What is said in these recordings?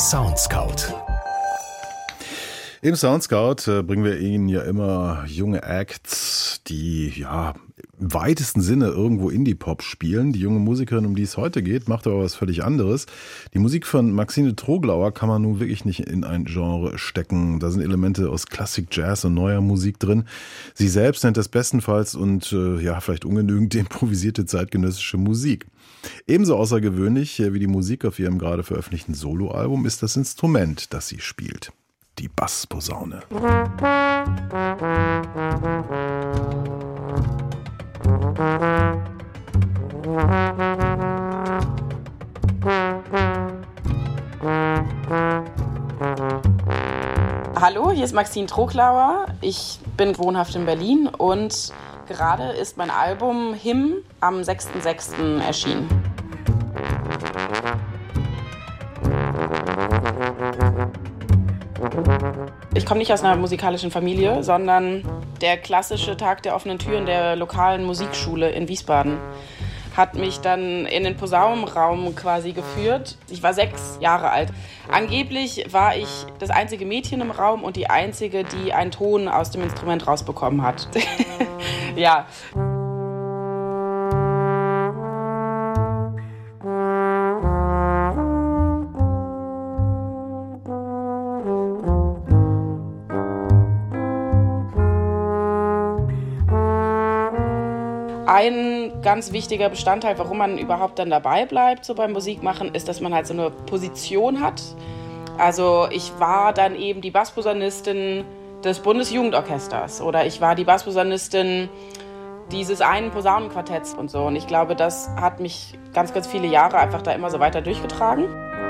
Soundscout. Im Soundscout bringen wir Ihnen ja immer junge Acts, die ja im weitesten Sinne irgendwo Indie-Pop spielen. Die junge Musikerin, um die es heute geht, macht aber was völlig anderes. Die Musik von Maxine Troglauer kann man nun wirklich nicht in ein Genre stecken. Da sind Elemente aus Klassik, Jazz und neuer Musik drin. Sie selbst nennt das bestenfalls und vielleicht ungenügend improvisierte zeitgenössische Musik. Ebenso außergewöhnlich wie die Musik auf ihrem gerade veröffentlichten Soloalbum ist das Instrument, das sie spielt. Die Bassposaune. Hallo, hier ist Maxine Troglauer. Ich bin wohnhaft in Berlin und gerade ist mein Album Him am 6.6. erschienen. Ich komme nicht aus einer musikalischen Familie, sondern der klassische Tag der offenen Türen der lokalen Musikschule in Wiesbaden hat mich dann in den Posaunenraum quasi geführt. Ich war 6 Jahre alt. Angeblich war ich das einzige Mädchen im Raum und die einzige, die einen Ton aus dem Instrument rausbekommen hat. Ja. Ein ganz wichtiger Bestandteil, warum man überhaupt dann dabei bleibt, so beim Musikmachen, ist, dass man halt so eine Position hat. Also ich war dann eben die Bassposaunistin des Bundesjugendorchesters oder ich war die Bassposaunistin dieses einen Posaunenquartetts und so. Und ich glaube, das hat mich ganz, ganz viele Jahre einfach da immer so weiter durchgetragen.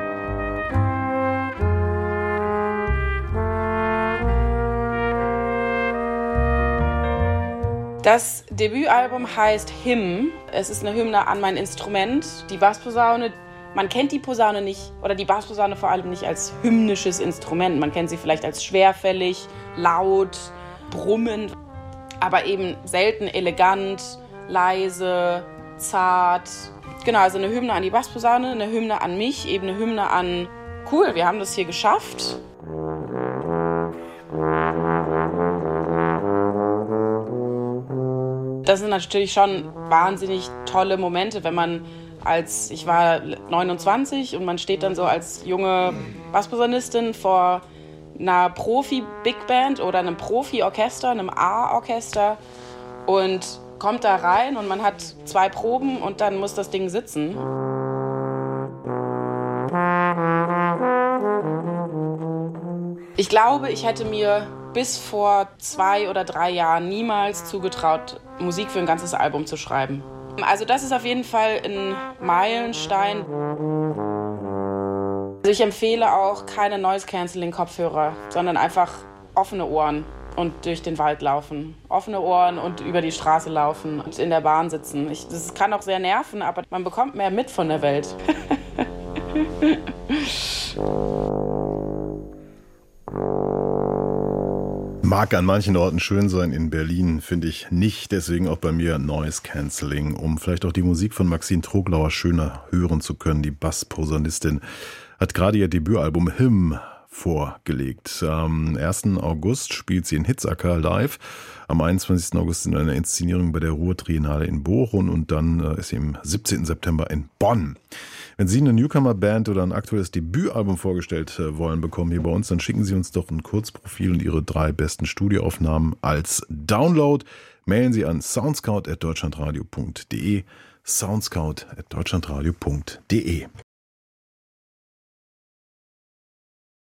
Das Debütalbum heißt Him. Es ist eine Hymne an mein Instrument, die Bassposaune. Man kennt die Posaune nicht, oder die Bassposaune vor allem nicht als hymnisches Instrument. Man kennt sie vielleicht als schwerfällig, laut, brummend, aber eben selten elegant, leise, zart. Genau, also eine Hymne an die Bassposaune, eine Hymne an mich, eben eine Hymne an, cool, wir haben das hier geschafft. Das sind natürlich schon wahnsinnig tolle Momente, wenn man ich war 29 und man steht dann so als junge Bassposaunistin vor einer Profi-Big-Band oder einem Profi-Orchester, einem A-Orchester und kommt da rein und man hat 2 Proben und dann muss das Ding sitzen. Ich glaube, ich hätte mir bis vor 2 oder 3 Jahren niemals zugetraut, Musik für ein ganzes Album zu schreiben. Also das ist auf jeden Fall ein Meilenstein. Also ich empfehle auch keine Noise-Canceling-Kopfhörer, sondern einfach offene Ohren und durch den Wald laufen. Offene Ohren und über die Straße laufen und in der Bahn sitzen. Das kann auch sehr nerven, aber man bekommt mehr mit von der Welt. Mag an manchen Orten schön sein, in Berlin finde ich nicht, deswegen auch bei mir Noise Cancelling, um vielleicht auch die Musik von Maxine Troglauer schöner hören zu können. Die Bassposaunistin hat gerade ihr Debütalbum Him vorgelegt. Am 1. August spielt sie in Hitzacker live, am 21. August in einer Inszenierung bei der Ruhr-Triennale in Bochum und dann ist sie am 17. September in Bonn. Wenn Sie eine Newcomer-Band oder ein aktuelles Debütalbum vorgestellt wollen bekommen hier bei uns, dann schicken Sie uns doch ein Kurzprofil und Ihre 3 besten Studioaufnahmen als Download. Mailen Sie an soundscout@deutschlandradio.de, soundscout@deutschlandradio.de.